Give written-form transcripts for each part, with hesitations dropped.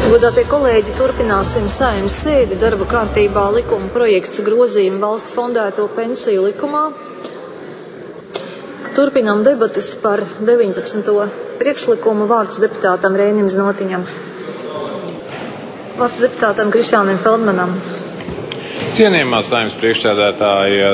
Godātie kolēģi, turpināsim Saeimas sēdi. Darba kārtībā likuma projekts grozījumi valsts fondēto pensiju likumā. Turpinām debates par 19. priekšlikumu. Vārds deputātam Reinim Znotiņam. Vārds deputātam Krišjānim Feldmanam. Cienījamā Saeimas priekšsēdētāja,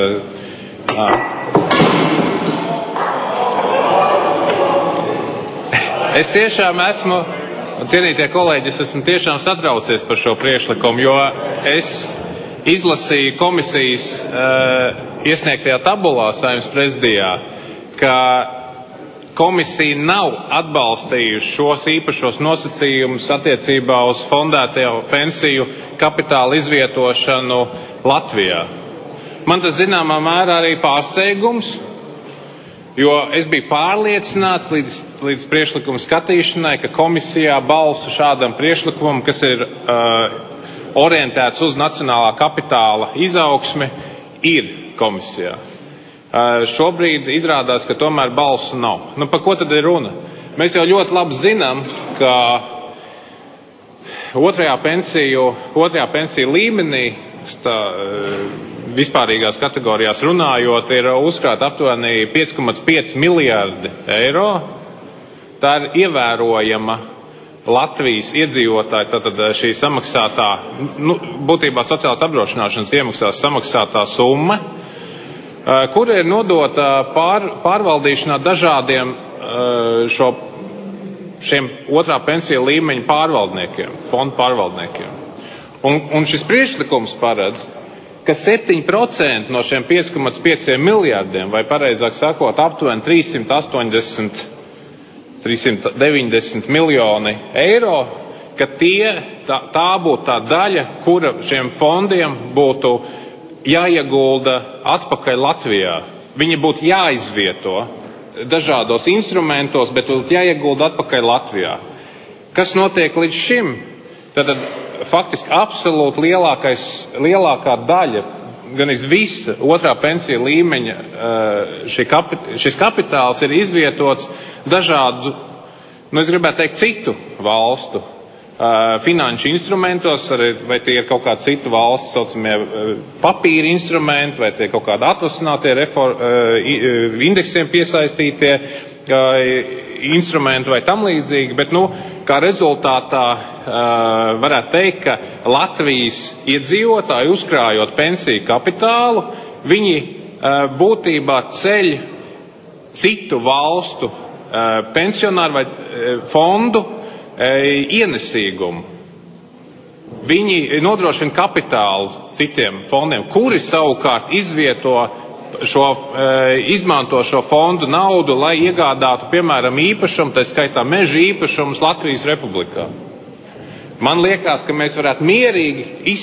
es tiešām esmu, cienītie kolēģi, es esmu tiešām satraucies par šo priekšlikumu, jo es izlasīju komisijas iesniegtajā tabulā Saeimas prezidijā, ka komisija nav atbalstījusi šos īpašos nosacījumus attiecībā uz fondēto pensiju kapitāla izvietošanu Latvijā. Man tas zināmā mērā arī pārsteigums, jo es biju pārliecināts līdz priekšlikuma skatīšanai, ka komisijā balsu šādam priekšlikumam, kas ir orientēts uz nacionālā kapitāla izaugsmi, ir komisijā. Šobrīd izrādās, ka tomēr balsu nav. Par ko tad ir runa? Mēs jau ļoti labi zinām, ka otrajā pensiju līmenī vispārīgās kategorijās runājot, ir uzkrāta aptuveni 5,5 miljārdi eiro. Tā ir ievērojama Latvijas iedzīvotāja, tātad šī samaksātā, būtībā sociālās apdrošināšanas iemaksās samaksātā summa, kur ir nodota pārvaldīšanā dažādiem šiem otrā pensija līmeņa pārvaldniekiem, fondu pārvaldniekiem. Un šis priekšlikums paredz, ka 7% no šiem 5,5 miljārdiem, vai pareizāk sakot, aptuveni 390 miljoni eiro, ka tā būtu tā daļa, kura šiem fondiem būtu jāiegulda atpakaļ Latvijā. Viņi būtu jāizvieto dažādos instrumentos, bet būtu jāiegulda atpakaļ Latvijā. Kas notiek līdz šim? Tad faktiski absolūti lielākā daļa, gan visa otrā pensija līmeņa, šis kapitāls ir izvietots dažādu, es gribētu teikt, citu valstu finanšu instrumentos, vai tie ir kaut kādi citu valstu saucamie papīra instrumenti, vai tie ir kaut kādi atvasinātie indeksiem piesaistītie instrumenti vai tam līdzīgi, bet, kā rezultātā varētu teikt, ka Latvijas iedzīvotāji uzkrājot pensiju kapitālu, viņi būtībā ceļ citu valstu pensionāru vai fondu ienesīgumu. Viņi nodrošina kapitālu citiem fondiem, kuri savukārt izmanto šo fondu naudu, lai iegādātu, piemēram, īpašumu, tā skaitā meža īpašumus Latvijas Republikā. Man liekas, ka mēs varētu mierīgi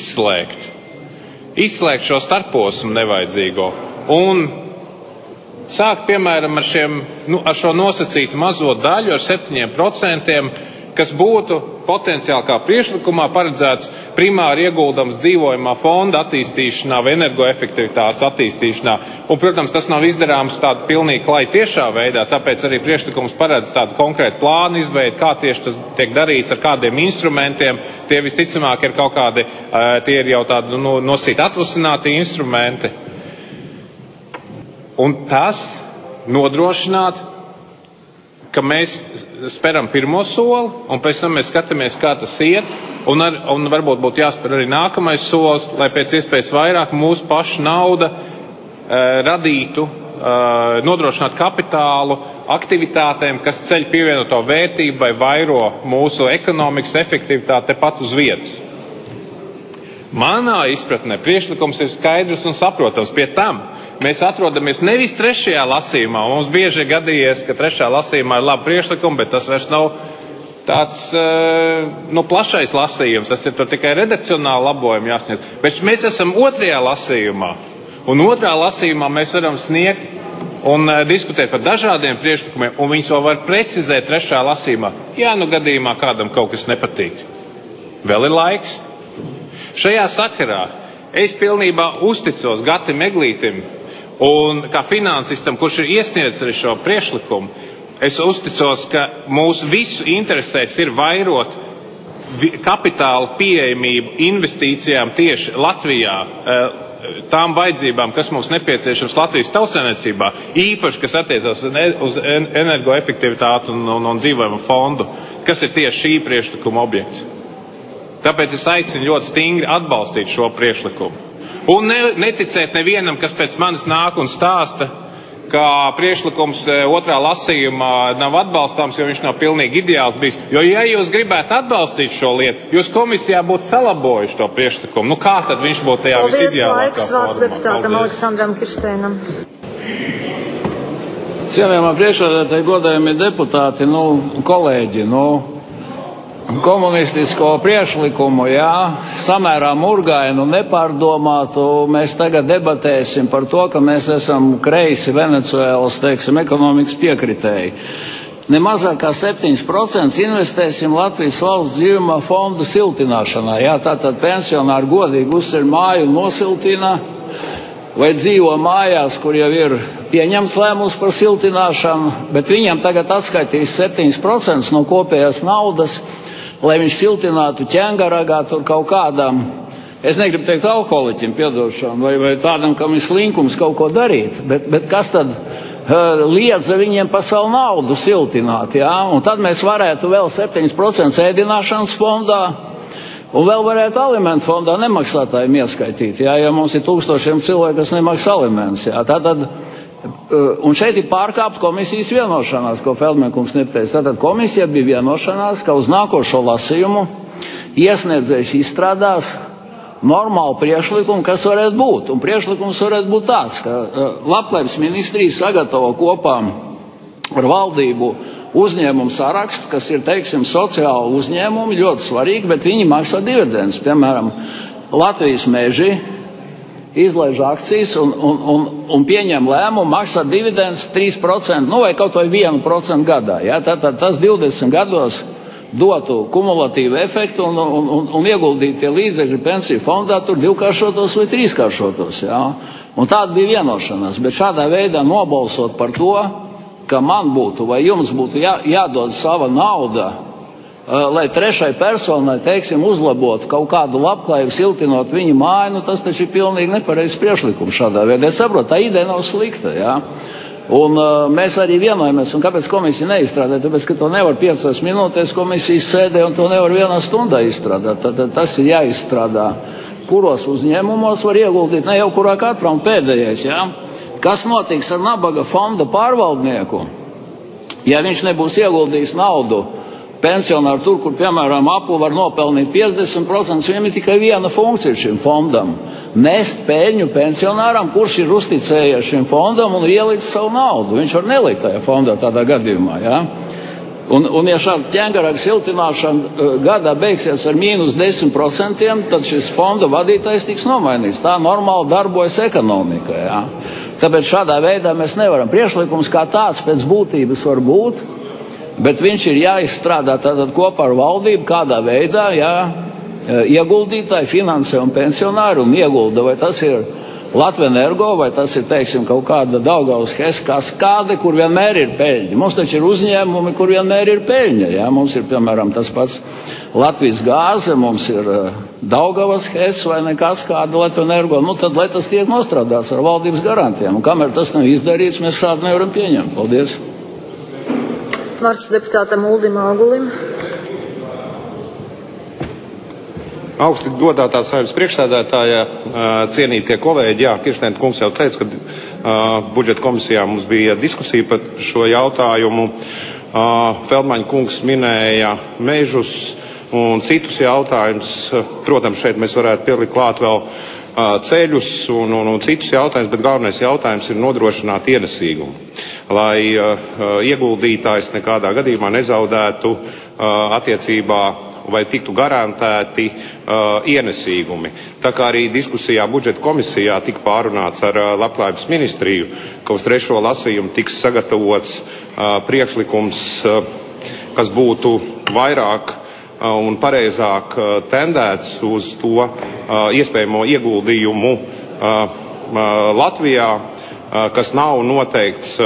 izslēgt šo starposmu nevajadzīgo un sākt, piemēram, ar šo nosacītu mazo daļu, ar 7%, kas būtu potenciāli kā priekšlikumā paredzēts primāri ieguldams dzīvojamā fonda attīstīšanā vai energoefektivitātes attīstīšanā. Un, protams, tas nav izdarāms tādu pilnīgi klai tiešā veidā, tāpēc arī priekšlikums paredz tādu konkrētu plānu izveidu, kā tieši tas tiek darīts, ar kādiem instrumentiem. Tie visticamāk ir kaut kādi, tie ir jau tādi nosīt atvasināti instrumenti. Un tas nodrošināt, ka mēs speram pirmo soli, un pēc tam mēs skatāmies, kā tas iet, un varbūt būtu jāspēr arī nākamais solis, lai pēc iespējas vairāk mūsu pašu nauda radītu, nodrošināt kapitālu aktivitātēm, kas ceļ pievienoto vērtību vai vairo mūsu ekonomikas efektivitāti tepat uz vietas. Manā izpratnē priekšlikums ir skaidrs un saprotams. Pie tam mēs atrodamies nevis trešajā lasījumā. Mums bieži ir gadījies, ka trešā lasījumā ir labi priekšlikumi, bet tas vairs nav tāds plašais lasījums. Tas ir tur tikai redakcionāli labojumi jāsniedz. Bet mēs esam otrajā lasījumā. Un otrā lasījumā mēs varam sniegt un diskutēt par dažādiem priekšlikumiem, un viņus vēl var precizēt trešā lasījumā. Jā, gadījumā kādam kaut kas nepatīk. Vēl ir laiks. Šajā sakarā es pilnībā uzticos Gatim Eglītim, un kā finansistam, kurš ir iesniedzis arī šo priekšlikumu, es uzticos, ka mūsu visu interesēs ir vairot kapitāla pieejamību investīcijām tieši Latvijā, tām vajadzībām, kas mums nepieciešams Latvijas tautsēmniecībā, īpaši, kas attiecās uz energoefektivitāti un dzīvojumu fondu, kas ir tieši šī priekšlikuma objekts. Tāpēc es aicinu ļoti stingri atbalstīt šo priekšlikumu. Un neticēt nevienam, kas pēc manis nāk un stāsta, ka priekšlikums otrā lasījumā nav atbalstāms, jo viņš nav pilnīgi ideāls bijis. Jo, ja jūs gribētu atbalstīt šo lietu, jūs komisijā būtu salabojuši to priekšlikumu. Nu, kā tad viņš būtu tajā visideālākā formā? Paldies, laiks vārds deputātam Aleksandram Kirsteinam. Cienījamā priekšsēdētāji, godājamie deputāti, kolēģi, komunistisko priekšlikumu, samērā murgainu, nepārdomātu, mēs tagad debatēsim par to, ka mēs esam kreisi Venecuēlas, ekonomikas piekritēji. Nemazāk kā 7% investēsim Latvijas valsts dzīvumā fondu siltināšanā. Tātad pensionāri godīgi uzsver māju un nosiltina, vai dzīvo mājās, kur jau ir pieņemts lēmums par siltināšanu, bet viņiem tagad atskaitīs 7% no kopējās naudas, lai viņš siltinātu ķengaragā tur kaut kādam, es negribu teikt alkoholiķim, piedošanu, vai tādam, kam ir slinkums kaut ko darīt, bet kas tad liedza viņiem pa savu naudu siltināt, un tad mēs varētu vēl 7% ēdināšanas fondā, un vēl varētu alimentu fondā nemaksātājiem ieskaitīt, ja mums ir tūkstošiem cilvēku, kas nemaksā aliments, tātad. Un šeit ir pārkāpt komisijas vienošanās, ko Feldmankungs nepateica. Tātad komisija bija vienošanās, ka uz nākošo lasījumu iesniedzējs izstrādās normālu priekšlikumu, kas varētu būt. Un priekšlikums varētu būt tāds, ka Labklājības ministrija sagatavo kopā ar valdību uzņēmumu sarakstu, kas ir, sociāli uzņēmumi, ļoti svarīgi, bet viņi maksā dividendus. Piemēram, Latvijas meži izlaiž akcijas un pieņem lēmumu maksāt dividendus 3%, vai kaut vai 1% gadā. Tātad tas 20 gados dotu kumulatīvu efektu un ieguldītie līdzekļi pensiju fondā tur divkāršotos vai trīskāršotos. Un tāda bija vienošanās, bet šādā veidā nobalsot par to, ka man būtu vai jums būtu jādod sava nauda, lai trešai personai, uzlabotu kaut kādu labklājību, siltinot viņu māju, tas taču ir pilnīgi nepareizs priekšlikums šādā veidā. Es saprotu, tā ideja nav slikta, Un mēs arī vienojamies, un kāpēc komisija neizstrādē, tāpēc, ka to nevar 5 minūtēs komisijas sēdē, un to nevar 1 stundā izstrādāt. Tad tas ir jāizstrādā, kuros uzņēmumos var ieguldīt, ne jau kurā katrā un pēdējais, Kas notiks ar nabaga fonda pārvaldnieku, ja viņš nebūs ieguldījis naudu pensionāri tur, kur, piemēram, Apple var nopelnīt 50%, viņam ir tikai viena funkcija šim fondam – nest peļņu pensionāram, kurš ir uzticējies šim fondam un ielicis savu naudu. Viņš var nelikt tajā fondā tādā gadījumā, Un ja šāda ķengaraga siltināšana gadā beigsies ar -10%, tad šis fonda vadītājs tiks nomainīts. Tā normāli darbojas ekonomika, Tāpēc šādā veidā mēs nevaram. Priekšlikums kā tāds pēc būtības var būt, bet viņš ir jāizstrādā tātad kopā ar valdību, kādā veidā, ieguldītāji finansē un pensionāri un iegulda, vai tas ir Latvenergo, vai tas ir, kaut kāda Daugavas HES kaskāde, kur vienmēr ir peļņa. Mums taču ir uzņēmumi, kur vienmēr ir peļņa, Mums ir, piemēram, tas pats Latvijas gāze, mums ir Daugavas HES vai ne kaskāde Latvenergo, tad, lai tas tiek nostrādāts ar valdības garantijām. Un kamēr tas nav izdarīts, mēs šādu nevaram pieņemt. Paldies! Vārds deputātam Uldim Augulim. Augsti godātā Saeimas priekšsēdētāja, cienītie kolēģi, Kirsteina kungs jau teica, ka budžeta komisijā mums bija diskusija par šo jautājumu. Feldmaņa kungs minēja mežus un citus jautājumus. Protams, šeit mēs varētu pielikt klāt vēl ceļus un citus jautājumus, bet galvenais jautājums ir nodrošināt ienesīgumu, lai ieguldītājs nekādā gadījumā nezaudētu attiecībā vai tiktu garantēti ienesīgumi. Tā kā arī diskusijā budžeta komisijā tika pārunāts ar Labklājības ministriju, ka uz 3. lasījumu tiks sagatavots priekšlikums, kas būtu vairāk un pareizāk tendēts uz to iespējamo ieguldījumu Latvijā, kas nav noteikts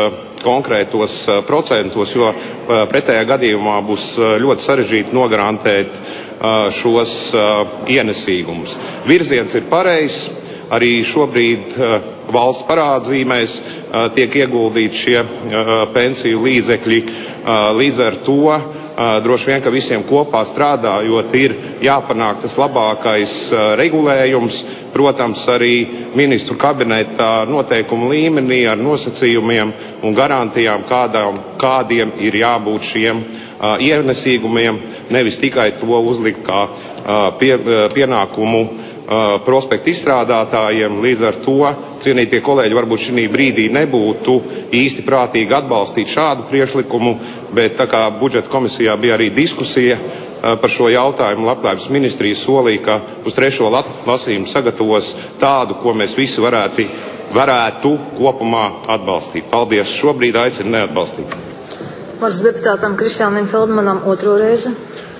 konkrētos procentos, jo pretējā gadījumā būs ļoti sarežģīti nogarantēt šos ienesīgumus. Virziens ir pareizs. Arī šobrīd valsts parādzīmēs tiek ieguldīti šie pensiju līdzekļi. Līdz ar to droši vien, ka visiem kopā strādājot ir jāpanāk tas labākais regulējums, protams, arī ministru kabineta noteikumu līmenī ar nosacījumiem un garantijām, kādiem ir jābūt šiem ienesīgumiem, nevis tikai to uzlikt kā pienākumu prospektu izstrādātājiem. Līdz ar to, cienītie kolēģi, varbūt šī brīdī nebūtu īsti prātīgi atbalstīt šādu priekšlikumu, bet tā kā budžeta komisijā bija arī diskusija par šo jautājumu, Labklājības ministrija solīja, ka uz 3. lasījumu sagatavos tādu, ko mēs visi varētu kopumā atbalstīt. Paldies. Šobrīd aicinu neatbalstīt. Vārds deputātam Krišjānam Feldmanam otro reizi.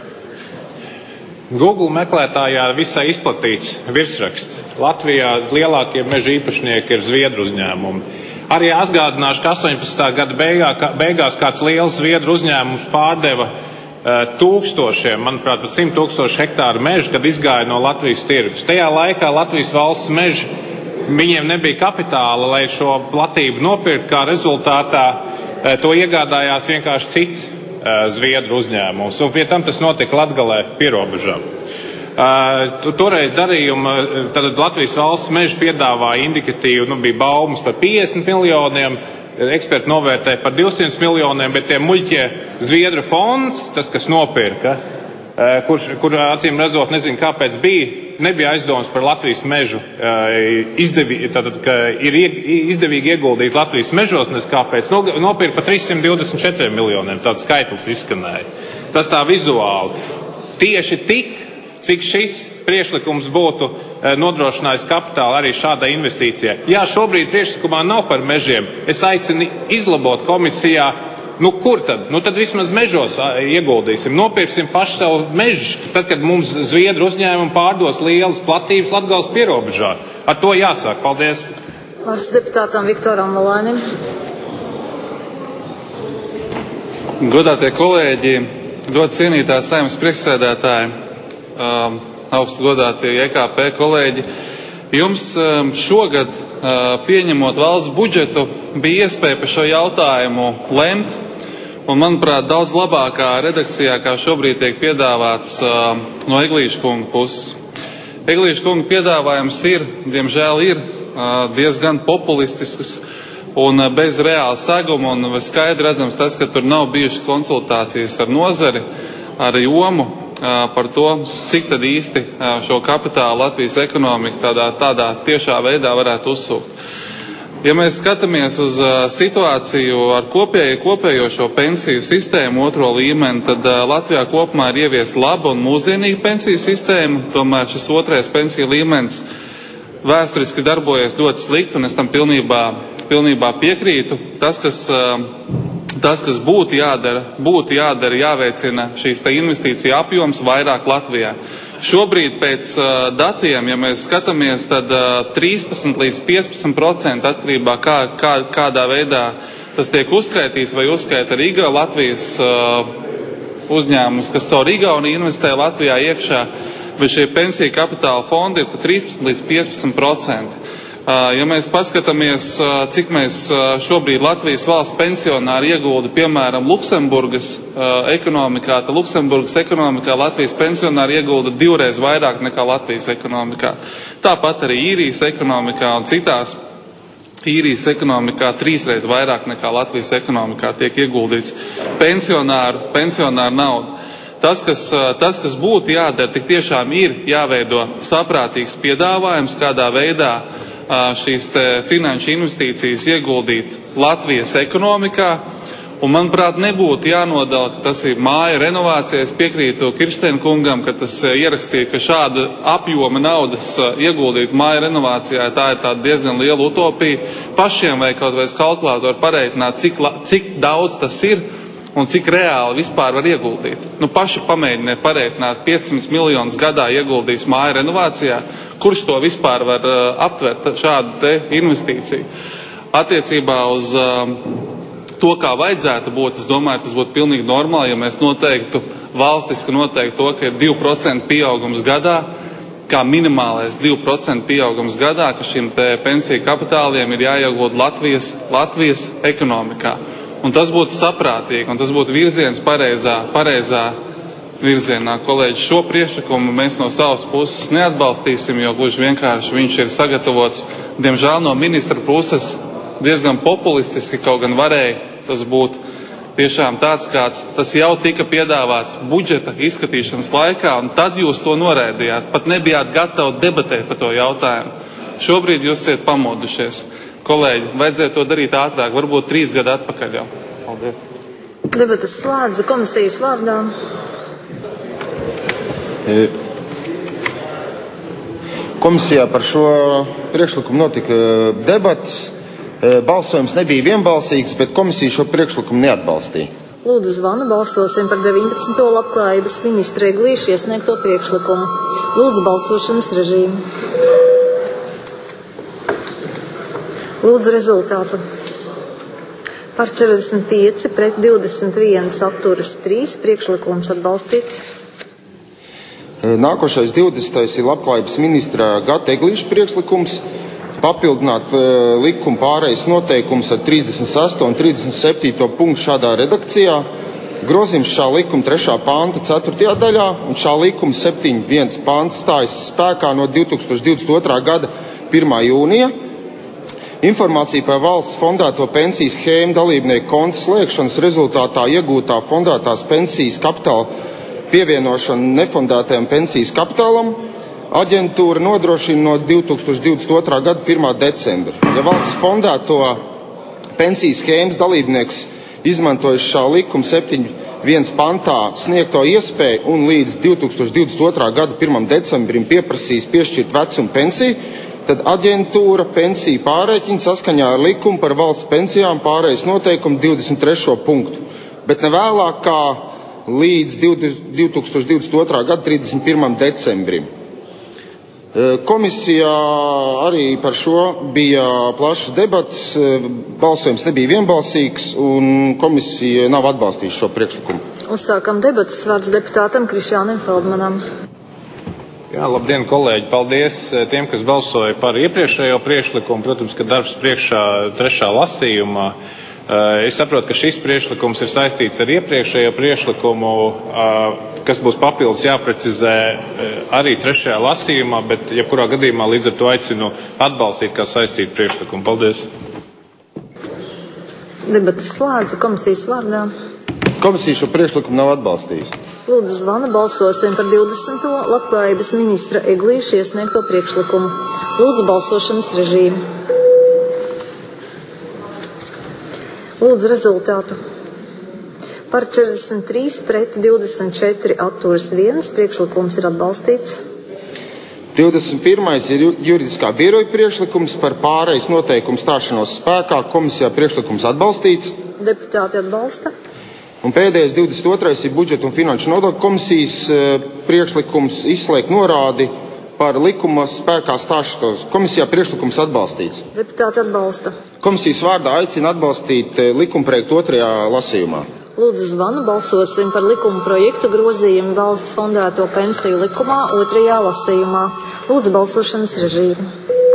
Google meklētājā visai izplatīts virsraksts. Latvijā lielākie meža īpašnieki ir Zviedru uzņēmumi. Arī atgādināšu, ka 18. gada beigās kāds liels Zviedru uzņēmums pārdeva tūkstošiem, manuprāt, 100 000 hektāru mežu, kad izgāja no Latvijas tirgus. Tajā laikā Latvijas valsts meži, viņiem nebija kapitāla, lai šo platību nopirkt, kā rezultātā to iegādājās vienkārši cits Zviedru uzņēmums. Un pie tam tas notika Latgalē pierobežā. Toreiz darījuma, tad Latvijas valsts meži piedāvāja indikatīvu, bija baumas par 50 miljoniem, eksperti novērtēja par 200 miljoniem, bet tie muļķie Zviedru fonds, tas, kas nopirka, kur acīm redzot, nezinu kāpēc nebija aizdomas par Latvijas mežu, ka ir izdevīgi ieguldīt Latvijas mežos, nes kāpēc, nopirka par 324 miljoniem, tāds skaitlis izskanēja. Tas tā vizuāli. Tieši tik, cik šis priekšlikums būtu nodrošinājis kapitālu arī šādai investīcijai. Jā, šobrīd priekšlikumā nav par mežiem. Es aicinu izlabot komisijā. Kur tad? Tad vismaz mežos ieguldīsim, nopirksim paši savu mežu, tad, kad mums Zviedru uzņēmumi pārdos lielas platības Latgales pierobežā. Ar to jāsāk. Paldies. Vārds deputātam Viktoram Valainim. Godātie kolēģi, ļoti cienītā Saeimas priekšsēdētāji, augstu godātie EKP kolēģi, jums šogad, pieņemot valsts budžetu, bija iespēja par šo jautājumu lemt. Un, manuprāt, daudz labākā redakcijā, kā šobrīd tiek piedāvāts no Eglīša kunga puses. Eglīša kunga piedāvājums diemžēl ir diezgan populistisks un bez reāla seguma, un skaidri redzams tas, ka tur nav bijušas konsultācijas ar nozari, ar jomu par to, cik tad īsti šo kapitālu Latvijas ekonomika tādā tiešā veidā varētu uzsūkt. Ja mēs skatāmies uz situāciju ar kopējo šo pensiju sistēmu otro līmeni, tad Latvijā kopumā ir ieviesta laba un mūsdienīga pensiju sistēma, tomēr šis otrais pensiju līmenis vēsturiski darbojas ļoti slikti, un es tam pilnībā piekrītu. Tas, kas būtu jādara, jāveicina šīs investīcija apjoms vairāk Latvijā. Šobrīd pēc datiem, ja mēs skatāmies, tad 13 līdz 15% atkarībā kādā veidā tas tiek uzskaitīts vai uzskaita arī Latvijas uzņēmums, kas caur Igauniju investē Latvijā iekšā, bet šie pensiju kapitāla fondi ir 13 līdz 15%. Ja mēs paskatāmies, cik mēs šobrīd Latvijas valsts pensionāri iegulda, piemēram, Luksemburgas ekonomikā, tad Luksemburgas ekonomikā Latvijas pensionāri iegulda 2 reizes vairāk nekā Latvijas ekonomikā. Tāpat arī īrijas ekonomikā un citās īrijas ekonomikā 3 reizes vairāk nekā Latvijas ekonomikā tiek ieguldīts pensionāru naudu. Tas, kas būtu jādara, tik tiešām ir jāveido saprātīgs piedāvājums, kādā veidā šīs finanšu investīcijas ieguldīt Latvijas ekonomikā, un, manuprāt, nebūtu jānodala, ka tas ir māja renovācija. Es piekrītu Kirsteina kungam, ka tas ierakstīja, ka šāda apjoma naudas ieguldīt māja renovācijā, tā ir tāda diezgan liela utopija. Pašiem vai kaut vai kalkulātori pareiķināt, cik daudz tas ir un cik reāli vispār var ieguldīt. Paši pamēģiniet pareiķināt 500 miljonus gadā ieguldīs māja renovācijā. Kurš to vispār var aptvert šādu te investīciju? Attiecībā uz to, kā vajadzētu būt, es domāju, tas būtu pilnīgi normāli, ja mēs noteiktu valstiski noteikti to, ka ir 2% pieaugums gadā, kā minimālais 2% pieaugums gadā, ka šim te pensiju kapitāliem ir jāiegūt Latvijas ekonomikā. Un tas būtu saprātīgi, un tas būtu virziens pareizā virzienā. Kolēģi, šo priekšlikumu mēs no savas puses neatbalstīsim, jo gluži vienkārši viņš ir sagatavots, diemžēl no ministra puses, diezgan populistiski, kaut gan varēja tas būt tiešām tāds, kāds tas jau tika piedāvāts budžeta izskatīšanas laikā, un tad jūs to noraidījāt. Pat nebijāt gatavi debatēt par to jautājumu. Šobrīd jūs esat pamodušies. Kolēģi, vajadzēja to darīt ātrāk, varbūt 3 gadu atpakaļ jau. Paldies. Debatas slēdza komisijas vārdā. Komisijā par šo priekšlikumu notika debats. Balsojums nebija vienbalsīgs, bet komisija šo priekšlikumu neatbalstīja. Lūdzu zvanu, balsosim par 19. labklājības ministra Eglīša iesniegto priekšlikumu. Lūdzu balsošanas režīmu. Lūdzu rezultātu. Par 45 pret 21 atturas 3 priekšlikums atbalstīts. Nākošais 20. ir labklājības ministra Gata Eglīša priekšlikums. Papildināt likuma pārejas noteikums ar 36. un 37. punktu šādā redakcijā. Grozījums šā likuma 3. panta 4. daļā un šā likuma 7.1 pants stājas spēkā no 2022. gada 1. jūnija. Informācija par valsts fondēto pensiju schēmu dalībnieku konta slēgšanas rezultātā iegūtā fondētās pensijas kapitāla pievienošana nefondētajam pensijas kapitālam aģentūra nodrošina no 2022. gada 1. decembra. Ja valsts fondēto pensiju schēmas dalībnieks izmantojas šā likuma 7.1 pantā sniegto iespēju un līdz 2022. gada 1. decembrim pieprasīs piešķirt vecumu pensiju, tad aģentūra pensiju pārreķina saskaņā ar likumu par valsts pensijām pārejas noteikumu 23. punktu, bet ne vēlāk kā līdz 2022. gada 31. decembrim. Komisijā arī par šo bija plašs debats, balsojums nebija vienbalsīgs un komisija nav atbalstījusi šo priekšlikumu. Uzsākam debatas, vārds deputātam Krišjānam Feldmanam. Jā, labdien, kolēģi! Paldies tiem, kas balsoja par iepriekšējo priekšlikumu. Protams, ka darbs priekšā 3. lasījumā. Es saprotu, ka šis priekšlikums ir saistīts ar iepriekšējo priekšlikumu, kas būs papildus jāprecizē arī 3. lasījumā, bet jebkurā gadījumā līdz ar to aicinu atbalstīt kā saistītu priekšlikumu. Paldies! Debatas slēdza komisijas vārdā. Komisija šo priekšlikumu nav atbalstījusi. Lūdzu zvanu, balsosim par 20. labklājības ministra Eglīša iesniegto priekšlikumu. Lūdzu balsošanas režīmu. Lūdzu rezultātu. Par 43 pret 24 atturas 1 priekšlikums ir atbalstīts. 21. ir juridiskā biroja priekšlikums par pārejas noteikumu stāšanos spēkā. Komisijā priekšlikums atbalstīts. Deputāti atbalsta. Un pēdējais 22. ir budžeta un finanšu nodokļu komisijas priekšlikums izslēgt norādi par likuma spēkā stāšanos. Komisijā priekšlikums atbalstīts. Deputāti atbalsta. Komisijas vārdā aicina atbalstīt likumprojektu 2. lasījumā. Lūdzu zvanu, balsosim par likuma projektu grozījumu valsts fondēto pensiju likumā 2. lasījumā. Lūdzu balsošanas režīmu.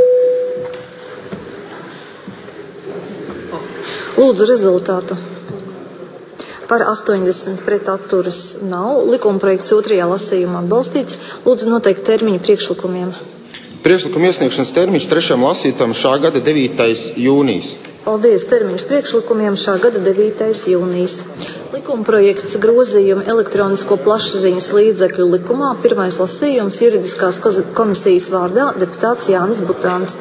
Lūdzu rezultātu. Par 80 pret atturas nav. Likumprojekts 2. lasījumā atbalstīts. Lūdzu noteikt termiņu priekšlikumiem. Priekšlikuma iesniegšanas termiņš 3. lasītam šā gada 9. jūnijas. Paldies, termiņš priekšlikumiem šā gada 9. jūnijas. Likumprojekts grozījumi elektronisko plašsaziņas līdzekļu likumā. 1. lasījums juridiskās komisijas vārdā deputāts Jānis Butāns.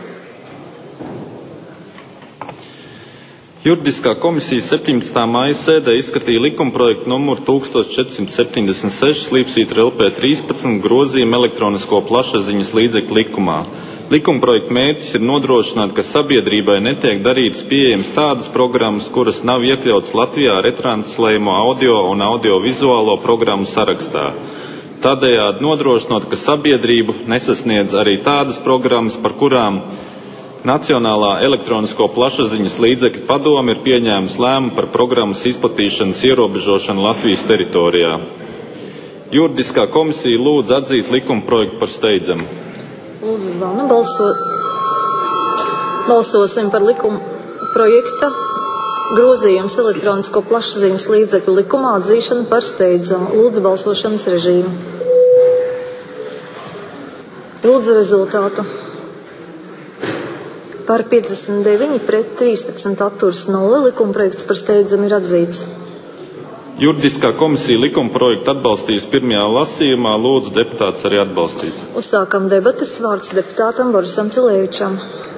Juridiskā komisija 17. māja sēdē izskatīja likumprojektu numuru 1476 slīpsvītra LP 13 grozījumu elektronisko plašsaziņas līdzekļu likumā. Likumprojekta mērķis ir nodrošināt, ka sabiedrībai netiek darītas pieejamas tādas programmas, kuras nav iekļautas Latvijā retranslējumu audio un audiovizuālo programmu sarakstā. Tādējādi nodrošinot, ka sabiedrību nesasniedz arī tādas programmas, par kurām Nacionālā elektronisko plašsaziņas līdzekļu padome ir pieņēmusi lēmumu par programmas izplatīšanas ierobežošanu Latvijas teritorijā. Juridiskā komisija lūdz atzīt likuma projektu par steidzamu. Lūdzu, zvanu, balsosim par likuma projekta grozījums elektronisko plašsaziņas līdzekļu likumā atzīšanu par steidzamu. Lūdzu, balsošanas režīmu. Lūdzu rezultātu. Par 59 pret 13 atturs 0 likuma projekts par steidzamu ir atzīts. Juridiskā komisija likuma projektu atbalstīs pirmajā lasījumā. Lūdzu deputātus arī atbalstīt. Uzsākam debates. Vārds deputātam Borisam Cilēvičam.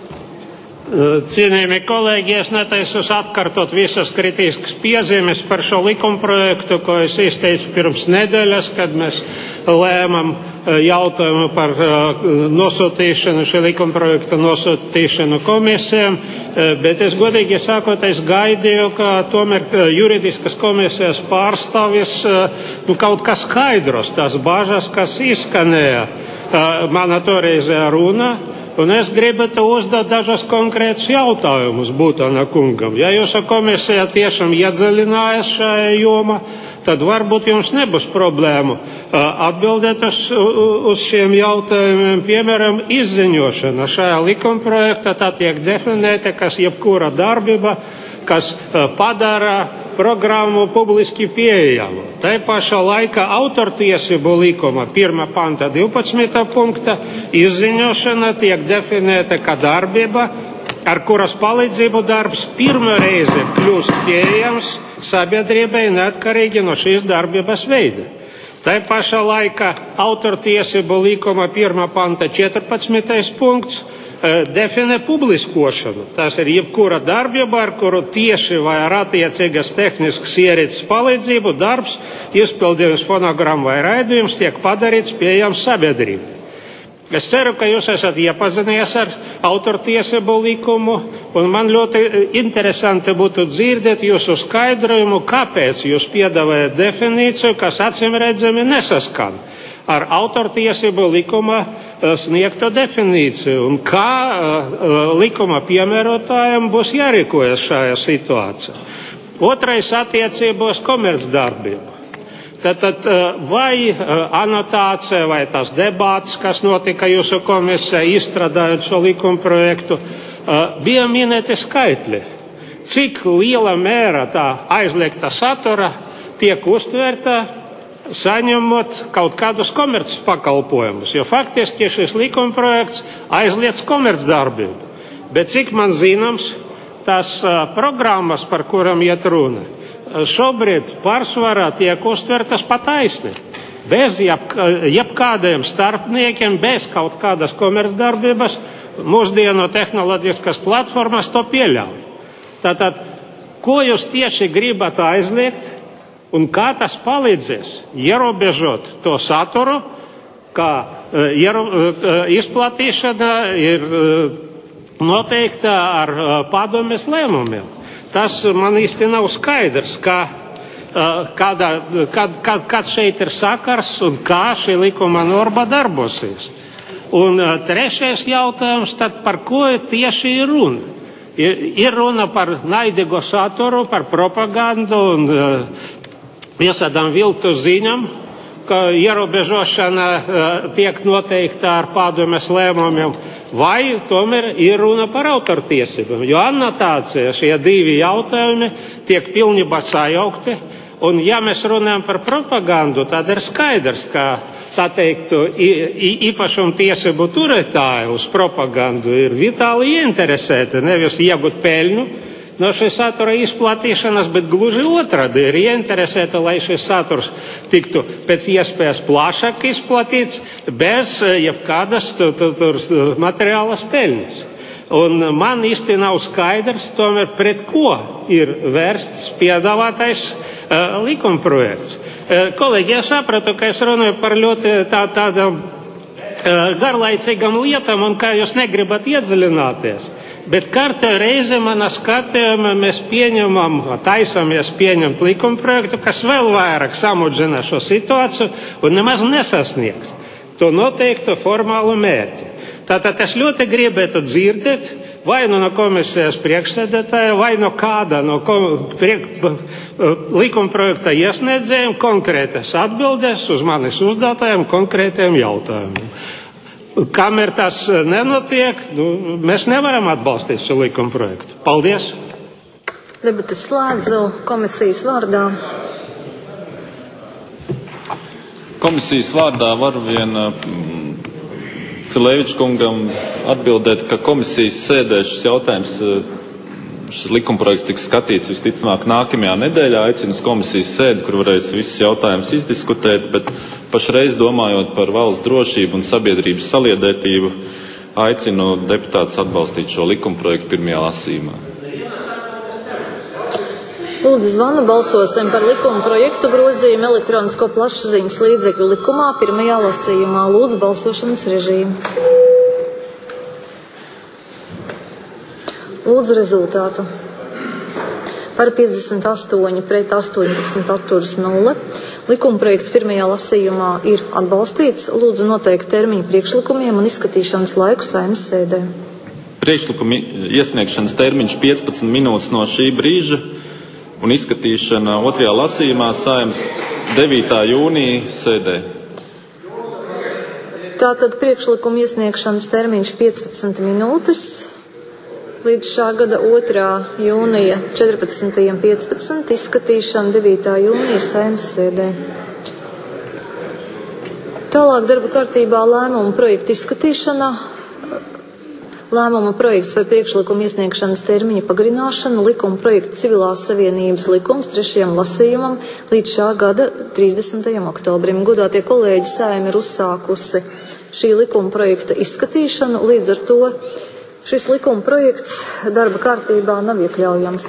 Cienījamie kolēģi, es netaisos atkārtot visas kritiskas piezīmes par šo likumprojektu, ko es izteicu pirms nedēļas, kad mēs lēmam jautājumu par nosūtīšanu, šī likumprojekta nosūtīšanu komisijām, bet es godīgi sakot, es gaidīju, ka tomēr juridiskas komisijas pārstāvis kaut kas skaidros, tās bažas, kas izskanēja mana toreizējā runā. Un es gribētu uzdot dažus konkrētus jautājumus Būtana kungam. Ja jūsu komisija tiešām iedziļinājas šajā jomā, tad varbūt jums nebūs problēmu atbildēt uz šiem jautājumiem. Piemēram, izziņošana šajā likumprojektā tā tiek definēta, kas jebkura darbība, kas padara programmu publiski pieejamu. Tai pašā laikā autortiesību likuma 1. panta 12. punkta izziņošana tiek definēta kā darbība, ar kuras palīdzību darbs pirmo reizi kļūst pieejams sabiedrībai neatkarīgi no šīs darbības veida. Tai pašā laikā autortiesību likuma 1. panta 14. punkts definē publiskošanu. Tas ir jebkura darbība, ar kuru tieši vai ar attiecīgas tehniskas ierīces palīdzību darbs, izpildījums, fonogramma vai raidījums tiek padarīts pieejams sabiedrībai. Es ceru, ka jūs esat iepazinies ar autortiesību likumu, un man ļoti interesanti būtu dzirdēt jūsu skaidrojumu, kāpēc jūs piedāvājat definīciju, kas acīm redzami nesaskan ar autortiesību likuma sniegto definīciju, un kā likuma piemērotājiem būs jārīkojas šajā situācijā. Otrais attiecībos komercdarbību. Tad vai anotācija vai tas debāts, kas notika jūsu komisijā izstrādājot šo likuma projektu, bija minēti skaitļi. Cik liela mērā tā aizliegta satura tiek uztvērta saņemot kaut kādus komerces pakalpojumus, jo faktiski šis likumprojekts aizliedz komercdarbību. Bet cik man zināms, tās programmas, par kurām iet runa, šobrīd pārsvarā tiek uztvertas pataisni, bez jebkādiem starpniekiem, bez kaut kādas komercdarbības, mūsdienu tehnoloģiskas platformas to pieļauj. Tātad, ko jūs tieši gribat aizliegt? Un kā tas palīdzēs ierobežot to saturu, kā izplatīšana ir noteikta ar padomes lēmumiem. Tas man īsti nav skaidrs, kad šeit ir sakars un kā šī likuma norma darbosies. Un trešais jautājums, tad par ko tieši ir runa? Ir runa par naidīgo saturu, par propagandu un iesādām viltu ziņam, ka ierobežošana tiek noteikta ar padomes lēmumiem, vai tomēr ir runa par autortiesībām. Jo anotācija šie divi jautājumi tiek pilnībā sajaukti, un ja mēs runājam par propagandu, tad ir skaidrs, ka, tā teiktu, īpašumtiesību turētāji uz propagandu ir vitāli ieinteresēti, nevis iegūt peļņu no šīs satura izplatīšanas, bet gluži otrādi ir ieinteresēta, lai šis saturs tiktu pēc iespējas plašāk izplatīts, bez jebkādas materiālas peļņas. Un man īsti nav skaidrs, tomēr pret ko ir vērsts piedāvātais likumprojekts. Kolēģi, es sapratu, ka es runāju par ļoti tādām garlaicīgām lietām un kā jūs negribat iedziļināties. Bet kārtē reize manā skatījumā mēs taisamies pieņemt likumprojektu, kas vēl vairāk samudžina šo situāciju un nemaz nesasniegs to noteikto formālu mērķi. Tātad es ļoti gribētu dzirdēt vai no komisijas priekšsēdētāja, vai no kāda no likumprojekta iesniedzējiem konkrētas atbildes uz manis uzdotajiem konkrētiem jautājumiem. Kamēr tas nenotiek, mēs nevaram atbalstīt šo likumprojektu. Paldies! Debates slēdzu komisijas vārdā. Komisijas vārdā var vien Cilēviča kungam atbildēt, ka komisijas sēdē šis jautājums, šis likumprojekts tiks skatīts visticamāk nākamajā nedēļā. Aicinu uz komisijas sēdi, kur varēs visus jautājumus izdiskutēt, bet pašreiz domājot par valsts drošību un sabiedrības saliedētību, aicinu deputātus atbalstīt šo likumprojektu pirmajā lasījumā. Lūdzu, zvanu balsosim par likuma projektu grozījumu elektronisko plašsaziņas līdzekļu likumā pirmajā lasījumā. Lūdzu, balsošanas režīmu. Lūdzu, rezultātu. Par 58 pret 18 atturas 0. Likuma projekts pirmajā lasījumā ir atbalstīts. Lūdzu, noteikt termiņu priekšlikumiem un izskatīšanas laiku Saeimas sēdē. Priekšlikuma iesniegšanas termiņš 15 minūtes no šī brīža. Un izskatīšana otrajā lasījumā Saeimas 9. jūnija sēdē. Tātad priekšlikuma iesniegšanas termiņš 15 minūtes līdz šā gada 2. jūnija 14.15. Izskatīšana 9. jūnija Saeimas sēdē. Tālāk darba kārtībā lēmuma projekta izskatīšana. Lēmuma projekts par priekšlikumu iesniegšanas termiņu pagarināšanu, likuma projekta Civilās savienības likums 3. lasījumam līdz šā gada 30. oktobrim. Godātie kolēģi, Saeima ir uzsākusi šī likuma projekta izskatīšanu, līdz ar to šis likuma projekts darba kārtībā nav iekļaujams.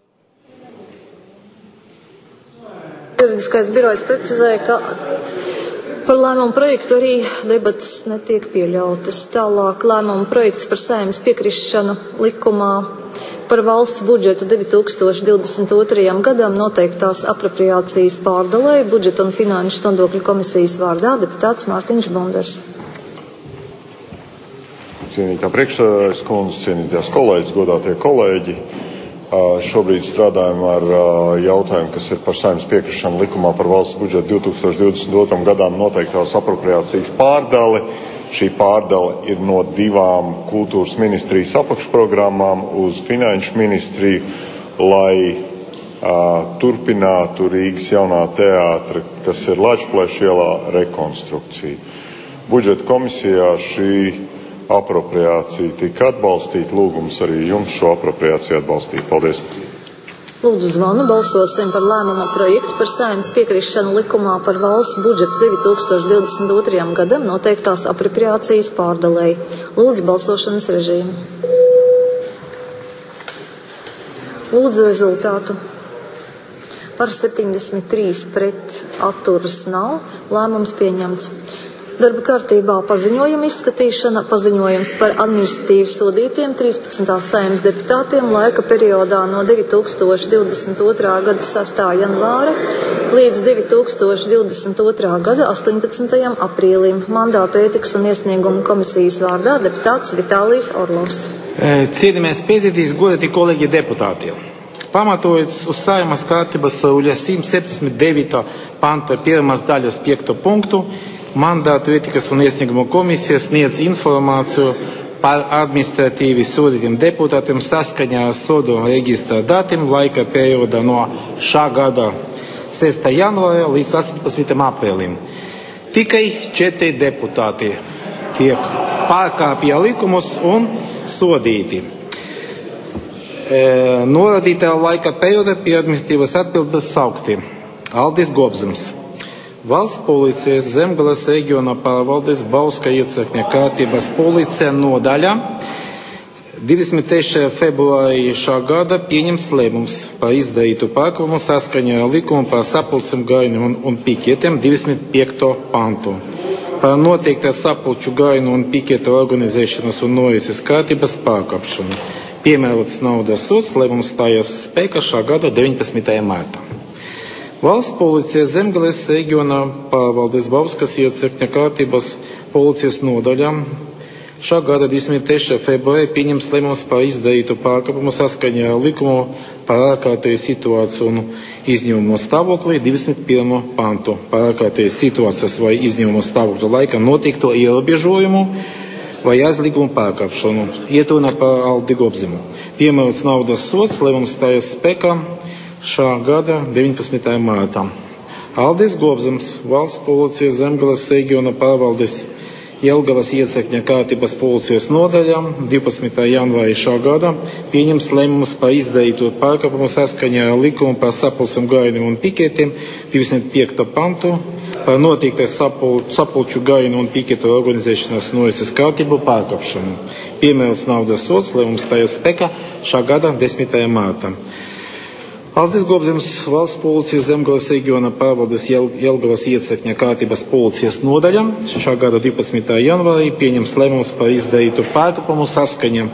Juridiskais birojs precizēja, ka par lēmumu projektu arī debatas netiek pieļautas. Tālāk lēmumu projekts par Saeimas piekrišanu likumā par valsts budžetu 2022. gadam noteiktās apropriācijas pārdalēji budžeta un finanšu nodokļu komisijas vārdā deputāts Mārtiņš Bondars. Cienītā priekšsēdētājas kundze, cienītās kolēģis, godātie kolēģi. Šobrīd strādājam ar jautājumu, kas ir par Saeimas piekrišanu likumā par valsts budžetu 2022. gadām noteiktās apropriācijas pārdali. Šī pārdale ir no 2 kultūras ministrijas apakšprogrammām uz finanšu ministriju, lai turpinātu Rīgas jaunā teātra, kas ir Lačplēša ielā, rekonstrukciju. Budžeta komisijā šī apropriācija tika atbalstīta. Lūgums arī jums šo apropriāciju atbalstīt. Paldies! Lūdzu, zvanu balsosim par lēmuma projektu par Saeimas piekrišanu likumā par valsts budžetu 2022. gadam noteiktās apropriācijas pārdalēji. Lūdzu, balsošanas režīmu. Lūdzu, rezultātu. Par 73 pret atturas nav. Lēmums pieņemts. Darba kārtībā paziņojuma izskatīšana, paziņojums par administratīvi sodītiem 13. Saeimas deputātiem laika periodā no 2022. gada 6. janvāra līdz 2022. gada 18. aprīlim. Mandātu ētikas un iesniegumu komisijas vārdā deputāts Vitālijs Orlovs. Cienījamies prezidijas, godātie kolēģi deputāti. Pamatojoties uz Saeimas kārtības 179. panta 1. daļas 5. punktu, Mandātu ētikas un iesniegumu komisija sniedz informāciju par administratīvi sodītiem deputātiem saskaņā ar sodu reģistra datiem laika periodā no šā gada 6. janvāra līdz 18. aprīlim. Tikai 4 deputāti tiek pārkāpja likumus un sodīti. Norādītā laika periodā pie administratīvas atbildības saukti Aldis Gobzems, Valsts policijas Zemgales reģiona pārvaldes Bauska iecirkņa kārtības policija nodaļa 23. februārī šā gada pieņems lēmums par izdarītu pārkāpumu saskaņā ar likumu par sapulcēm gājieniem un piketiem 25. pantu. Par noteikta sapulču gājienu un piketu organizēšanas un norises kārtības pārkāpšanu. Piemērots naudas sods, lēmums stājās spēkā šā gada 19. martā. Valsts policija Zemgales reģionā pārvaldes Bauskas iecirkņa kārtības policijas nodaļā Šā gada 23. februārī pieņems lēmums par izdarītu pārkāpumu saskaņā ar likumu par ārkārtēju situāciju un izņēmumu stāvoklī 21. pantu par ārkārtējas situācijas vai izņēmumu stāvokļa laika notikto ierobežojumu vai aizliegumu pārkāpšanu. Iet runa par Aldi Gobzimu. Piemērots naudas sods, lēmums stājas spēkā šā gada 19. martā. Aldis Gobzims, valsts policijas Zemgales reģiona pārvaldes Jelgavas iecekņa kārtības policijas nodaļām 12. janvārī šā gada pieņems lēmumus par izdarīto pārkāpumu saskaņā ar likumu par sapulcēm gājieniem un piketiem 25. pantu par noteiktas sapulču gājienu un piketu organizēšanas norises kārtību pārkāpšanu. Piemērots naudas sods, lēmums stājas spēkā šā gada 10. martā. Aldis Gobzims, valsts policijas Zemgales reģiona pārvaldes Jelgavas iecekņa kārtības policijas nodaļa šā gada 12. janvārī pieņems lēmumus par izdarītu pārkāpumu saskaņā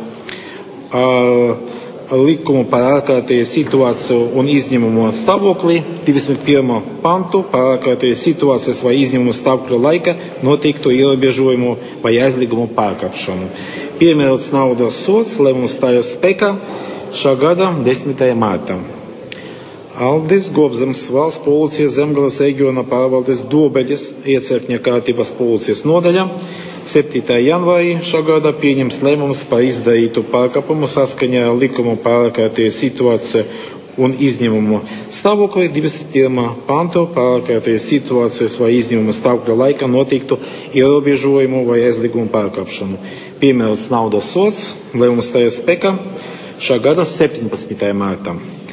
ar likumu par ārkārtēju situāciju un izņēmumu stāvoklī 21. pantu par ārkārtēju situācijas vai izņēmumu stāvokļa laika noteikto ierobežojumu vai aizliegumu pārkāpšanu. Piemērots naudas sods, lēmums stājas spēkā šā gada 10. martā. Aldis Gobzims, valsts policijas Zemgales reģiona pārvaldes Dobeļas iecekņa kārtības policijas nodaļa 7. janvārī šā gada pieņems lēmumus par izdarītu pārkāpumu saskaņā ar likumu par ārkārtēju situāciju un izņēmumu stāvokli 21. pantu par ārkārtēju situācijas vai izņēmumu stāvokļa laika notiktu ierobežojumu vai aizliegumu pārkāpšanu. Piemērots naudas sods, lēmums stājas spēkā šā gada 17. martā.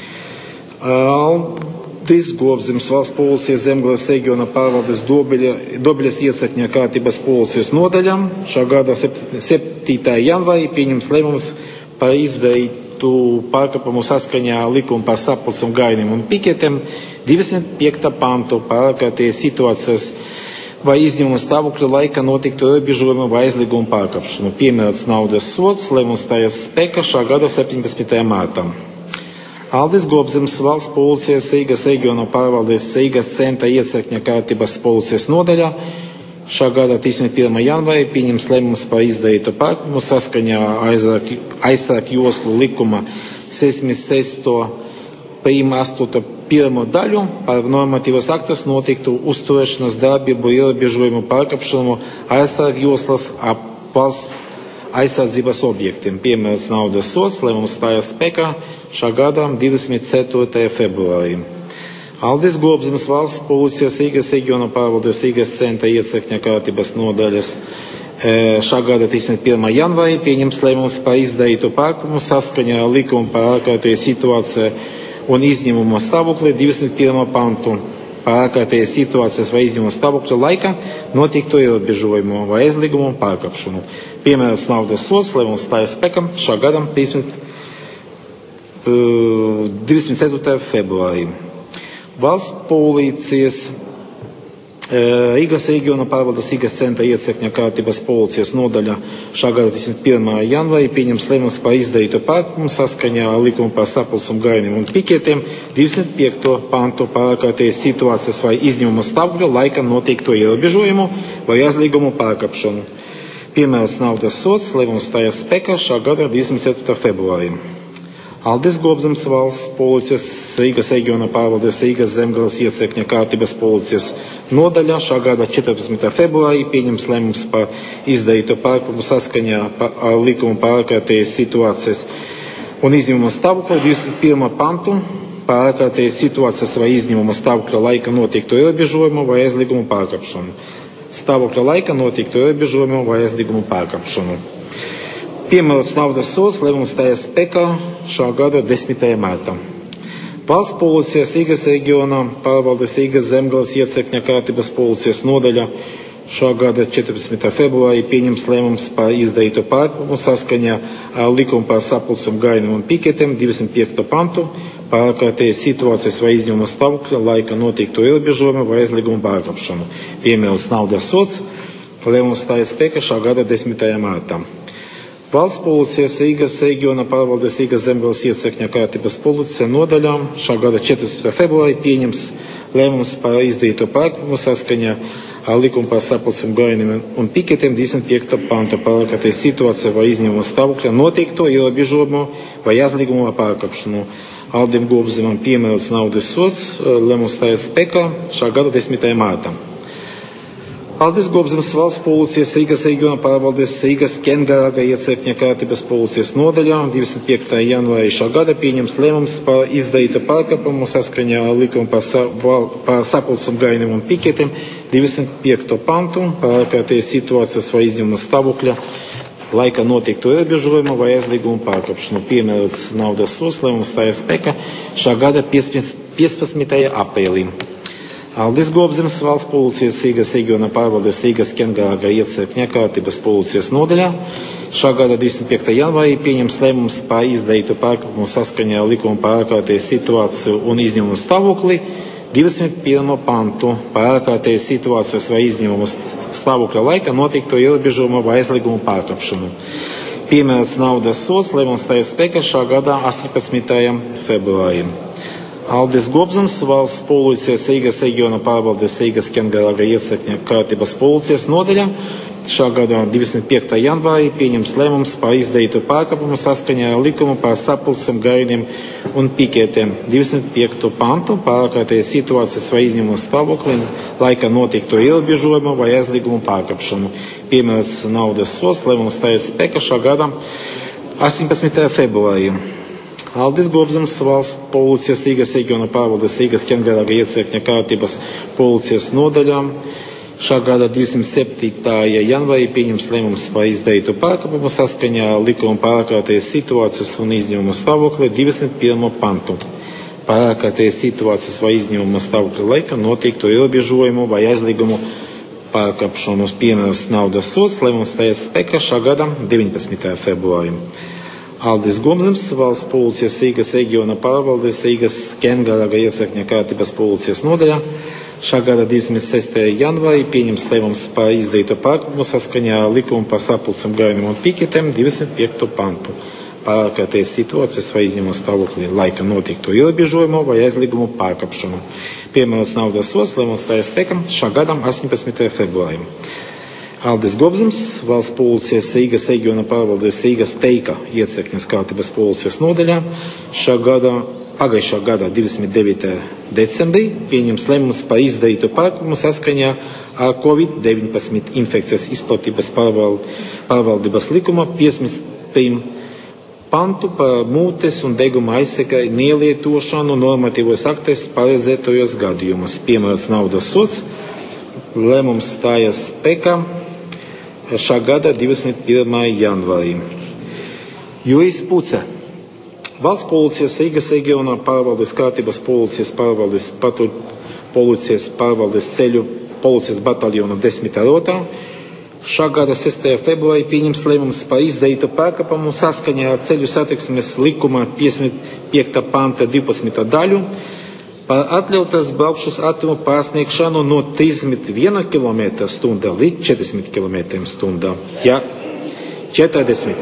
Aldis Gobzims, valsts policijas Zemgales reģiona pārvaldes Dobeļas iecekņa kārtības policijas nodaļām šā gada 7. janvārī pieņems lēmumus par izdarītu pārkāpumu saskaņā ar likumu par sapulcēm gājieniem un piketiem 25. pantu par ārkārtējas situācijas vai izņēmumu stāvokļa laika notiktu ierobežojumu vai aizliegumu pārkāpšanu. Piemērots naudas sods, lēmums stājas spēkā šā gada 17. martā. Aldis Gobzims, valsts policijas Rīgas reģiona pārvaldes Rīgas centra iecekņa kārtības policijas nodaļā šā gada 31. janvārī pieņems lēmumus par izdarītu pārkāpumu saskaņā aizsargu joslu likuma 66. prīma 8. pirmo daļu par normatīvas aktas notiktu uzturēšanas darbību ierobežojumu pārkāpšanu aizsargu joslas ap valsts aizsardzības objektiem. Piemērots naudas sods, lēmums stājas spēkā šā gada 24. februārī. Aldis Gobzims, valsts policijas Rīgas reģiona pārvaldes Rīgas centra iecekņa kārtības nodaļas šā gada 31. janvārī pieņems lēmumus par izdarītu pārkāpumu saskaņā ar likumu par ārkārtēju situāciju un izņēmumu stāvokli 21. pantu par ārkārtējas situācijas vai izņēmumu stāvokļa laika notiktu ierobežojumu vai aizliegumu pārkāpšanu. Piemērots naudas sods, lēmums stājas spēkā šā gada 24. februārī. Valsts policijas Rīgas reģiona pārvaldes Rīgas centra iecekņa kārtības policijas nodaļa šā gada 21. janvārī pieņems lēmumus par izdarītu pārkāpumu saskaņā ar likumu par sapulcēm gājieniem un piketiem 25. pantu par ārkārtējas situācijas vai izņēmumu stāvokļa laika noteikto ierobežojumu vai aizliegumu pārkāpšanu. Piemērots naudas sods, lēmums stājas spēkā šā gada 24. februārī. Aldis Gobzims, valsts policijas Rīgas reģiona pārvaldes Rīgas Zemgales iecekņa kārtības policijas nodaļā šā gada 14. februārī pieņems lēmumus par izdarītu pārkāpumu saskaņā ar likumu par ārkārtējas situācijas un izņēmumu stāvokli 21. pantu par ārkārtējas situācijas vai izņēmumu stāvokļa laika notiktu ierobežojumu vai aizliegumu pārkāpšanu. Stāvokļa laika notiktu ierobežojumu vai aizliegumu pārkāpšanu. Piemērots naudas sods, lēmums stājas spēkā šā gada 10. martā. Valsts policijas Rīgas reģiona pārvaldes Rīgas Zemgales iecekņa kārtības policijas nodaļa šā gada 14. februārī pieņems lēmums par izdarītu pārkāpumu saskaņā ar likumu par sapulcēm gājieniem un piketiem 25. pantu par ārkārtējas situācijas vai izņēmuma stāvokļa laika notiktu ierobežojumu vai aizliegumu pārkāpšanu. Piemērots naudas sods, lēmums stājas spēkā šā gada 10. martā. Valsts policijas Rīgas reģiona pārvaldes Rīgas Zemgales iecekņa kārtības policija nodaļām šā gada 14. februārī pieņems lēmumus par izdarīto pārkāpumu saskaņā likuma par sapulcēm gājieniem un piketiem 25. panta pārkārtējas situācija vai izņēmuma stāvokļa noteikto ierobežojumu vai aizliegumu pārkāpšanu. Aldim Gobzemam piemērots naudas sods, lēmums stājas spēkā šā gada 10. martā. Aldis Gobzems valsts policijas Rīgas reģiona pārvaldes Rīgas Kengarāga iecirkņa kārtības policijas nodaļā 25. janvārī šā gada pieņems lēmums par izdarītu pārkāpumu saskaņā ar likumu par sapulcēm gājieniem un piketiem 25. pantu par ārkārtējas situācijas vai izņēmuma stāvokļa laika noteiktu ierobežojumu vai aizliegumu pārkāpšanu. Piemērots naudas sods, lēmums stājas spēkā šā gada 15. aprīlī. Aldis Gobzems valsts policijas Rīgas reģiona pārvaldes Rīgas Kengarāga iecirkņa kārtības policijas nodaļā šā gada 25. janvārī pieņems lēmums par izdarītu pārkāpumu saskaņā ar likumu par ārkārtējas situāciju un izņēmumu stāvokli 21. pantu par ārkārtējas situācijas vai izņēmumu stāvokļa laika noteikto ierobežojumu vai aizliegumu pārkāpšanu. Piemērots naudas sods, lēmums stājas spēkā šā gada 18. februārī. Aldis Gobzems valsts policijas Rīgas reģiona pārvaldes Rīgas Kengarāga iecirkņa kārtības policijas nodaļā šā gada 25. janvārī pieņems lēmums par izdarītu pārkāpumu saskaņā ar likumu par sapulcēm gājieniem un piketiem 25. pantu par ārkārtējas situācijas vai izņēmuma stāvokli laika noteikto ierobežojumu vai aizliegumu pārkāpšanu. Piemērots naudas sods, lēmums stājas spēkā šā gada 18. februārī. Aldis Gobzems valsts policijas Rīgas reģiona pārvaldes Rīgas Kengarāga iecirkņa kārtības policijas nodaļā šā gada 27. janvārī pieņems lēmums par izdarītu pārkāpumu saskaņā ar likumu par ārkārtējas situācijas un izņēmuma stāvokli 21. pantu par ārkārtējas situācijas vai izņēmuma stāvokļa laika noteikto ierobežojumu vai aizliegumu pārkāpšanu. Piemērots naudas sods, lēmums stājas spēkā šā gada 19. februārī. Aldis Gobzems valsts policijas Rīgas reģiona pārvaldes Rīgas Kengarāga iecirkņa kārtības policijas nodaļā šā gada 26. janvārī pieņems lēmums par izdarītu pārkāpumu saskaņā ar likumu par sapulcēm gājieniem un piketiem 25. pantu par ārkārtējas situācijas vai izņēmuma stāvokli laika noteikto ierobežojumu vai aizliegumu pārkāpšanu. Piemērots naudas sods, lēmums stājas spēkā šā gada 18. februārī. Aldis Gobzems valsts policijas Rīgas reģiona pārvaldes Rīgas Teika iecirkņas kārtības policijas nodaļā pagājušā gada 29. decembrī pieņems lēmums par izdarītu pārkāpumu saskaņā ar COVID-19 infekcijas izplatības pārvaldības likuma 51. pantu par mutes un deguma aizsega nelietošanu normatīvos aktos paredzētajos gadījumus. Piemērots naudas sods, lēmums stājas spēkā šā gada 21. janvārī. Jurijs Puce, valsts policijas Rīgas reģionā pārvaldes kārtības policijas pārvaldes patruļu policijas pārvaldes ceļu policijas bataljona 10. rotā šā gada 6. februārī pieņems lēmums par izdarītu pārkāpumu saskaņā ar ceļu satiksmes likuma 55. panta 12. daļu par atļautas braukšanas ātrumu pārsniegšanu no 31 km/h līdz 40 km/h. Ja 40.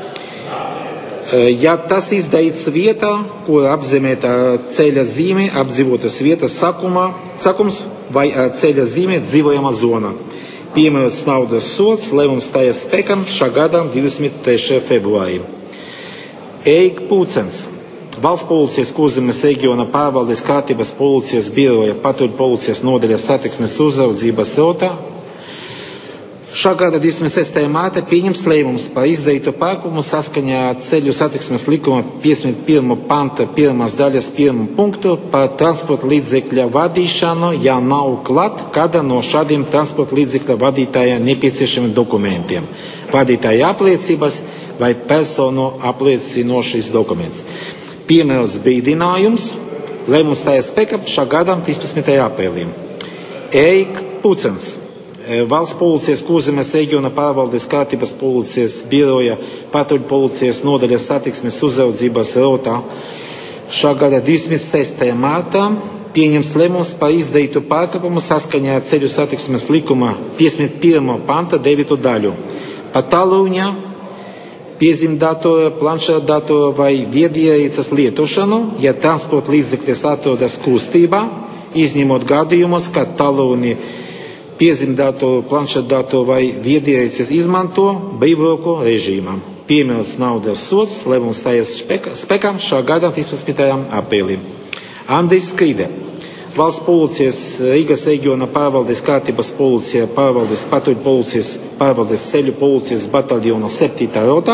Ja tas izdarīts vietā, kur apzīmēta ceļa zīme, apdzīvotas vietas sakums vai ceļa zīme dzīvojama zona. Piemērots naudas sods, lēmums stājas spēkā šā gada 23. februārī. Eik Pūcens, valsts policijas Kurzemes reģiona pārvaldes kārtības policijas biroja patruļu policijas nodaļas satiksmes uzraudzības rotā šā gada 26. martā pieņems lēmums par izdarītu pārkāpumu saskaņā ar ceļu satiksmes likuma 51. panta 1. daļas 1. punktu par transporta līdzekļa vadīšanu, ja nav klāt kāda no šādiem transporta līdzekļa vadītāja nepieciešamiem dokumentiem, vadītāja apliecības vai personu apliecinošais dokuments. Piemērots brīdinājums, lēmums stājas spēkā šā gada 13. aprīlī. Eik Pucens, valsts policijas Kurzemes reģiona pārvaldes kārtības policijas biroja patruļu policijas nodaļas satiksmes uzraudzības rotā šā gada 26. martā pieņems lēmums par izdarītu pārkāpumu saskaņā ar ceļu satiksmes likuma 51. panta 9. daļu par tālruņa, piezīmdatora, planšetdatora vai viedierīces lietošanu, ja transporta līdzeklis atrodas kustībā, izņemot gadījumus, kad tālruni piezīmdatoru, planšetdatoru vai viedierīces izmanto brīvroku režīmā. Piemērots naudas sods, lēmums stājas spēkā šā gada 13. aprīlī. Andris Krīde. Valsts policijas Rīgas reģiona pārvaldes kārtības policija, pārvaldes patruļu policijas, pārvaldes ceļu policijas bataljona 7. rotā.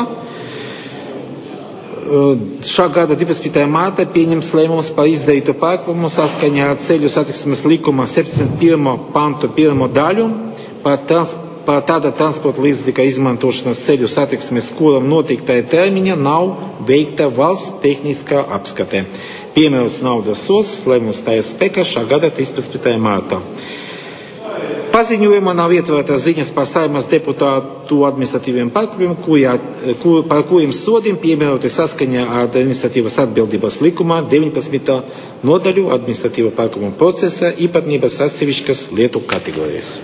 Šā gada 12. mārtā pieņems lēmums par izdarītu pārkāpumu saskaņā ar ceļu satiksmes likuma 71. pantu 1. daļu par tāda transporta līdzekļa izmantošanas ceļu satiksmes, kuram noteiktajā termiņā nav veikta valsts tehniskā apskate. Piemērots naudas sods, lēmums stājas spēkā šā gada 13. mārtā. Paziņojumā nav ietvertas ziņas par Saeimas deputātu administratīviem pārkāpumiem, par kuriem sodiem piemēroti saskaņā ar administratīvas atbildības likumā 19. nodaļu administratīva pārkāpuma procesa īpatnības atsevišķas lietu kategorijas.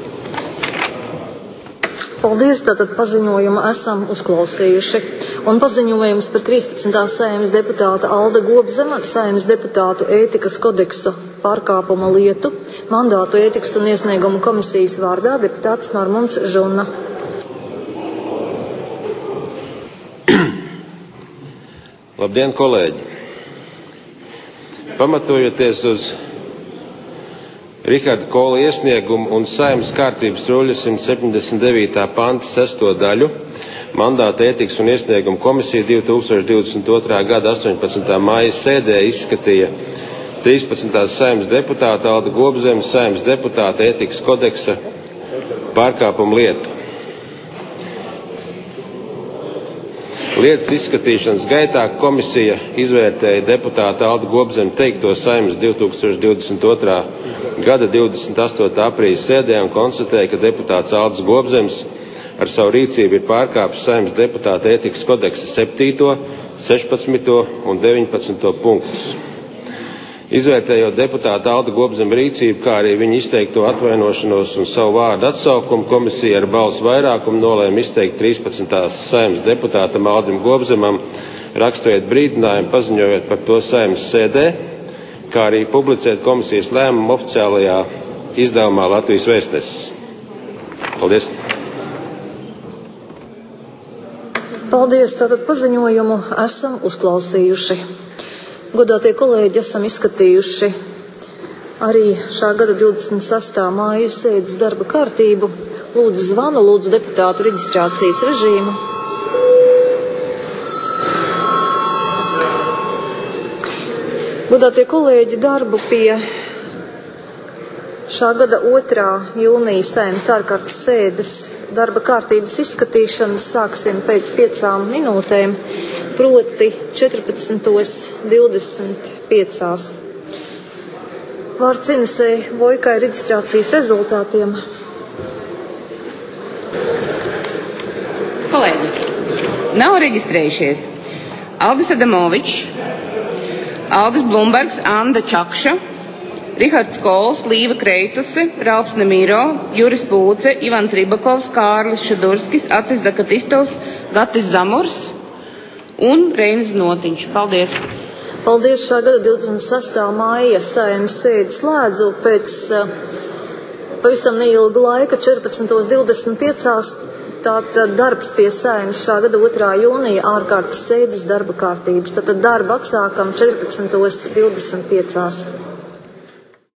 Paldies, tātad paziņojumu esam uzklausījuši. Un paziņojums par 13. Saeimas deputāta Alda Gobzema, Saeimas deputātu ētikas kodeksu pārkāpuma lietu, mandātu ētikas un iesniegumu komisijas vārdā deputāts Normunds Žuna. Labdien, kolēģi! Pamatojoties uz Riharda Kola iesniegumu un Saeimas kārtības ruļa 179. panta 6. daļu, mandāta ētikas un iesniegumu komisija 2022. gada 18. māja sēdē izskatīja 13. Saeimas deputāta Alda Gobzema Saeimas deputāta ētikas kodeksa pārkāpumu lietu. Lietas izskatīšanas gaitā komisija izvērtēja deputāta Alda Gobzema teikto Saeimas 2022. gada 28. aprīļa sēdē un konstatēja, ka deputāts Aldis Gobzems ar savu rīcību ir pārkāpis Saeimas deputāta ētikas kodeksa 7., 16. un 19. punktus. Izvērtējot deputāta Alda Gobzema rīcību, kā arī viņa izteikto atvainošanos un savu vārdu atsaukumu, komisija ar balsu vairākumu nolēma izteikt 13. Saeimas deputātam Aldim Gobzemam, rakstojot brīdinājumu, paziņojot par to Saeimas sēdē, kā arī publicēt komisijas lēmumu oficiālajā izdevumā Latvijas Vēstnesis. Paldies! Paldies, tātad paziņojumu esam uzklausījuši. Godātie kolēģi, esam izskatījuši arī šā gada 26. māja sēdes darba kārtību. Lūdzu zvanu, lūdzu deputātu reģistrācijas režīmu. Godātie kolēģi, darbu pie šā gada 2. jūnija Saeimas ārkārtas sēdes darba kārtības izskatīšanas sāksim pēc 5 minūtēm, proti 14:25. Vārds Inesei Vojkai reģistrācijas rezultātiem. Kolēģi, nav reģistrējušies Aldis Adamovičs, Aldis Blumbergs, Anda Čakša, Rihards Kols, Līva Kreituse, Ralfs Nemiro, Juris Pūce, Ivans Ribakovs, Kārlis Šadurskis, Atis Zakatistovs, Gatis Zamurs un Reinis Notiņš. Paldies! Paldies! Šā gada 26. māja Saeimas sēdi slēdzu pēc pavisam neilga laika, 14:25. Tātad darbs pie Saeimas šā gada 2. jūnija ārkārtas sēdes darba kārtības. Tātad darbu atsākam 14:25.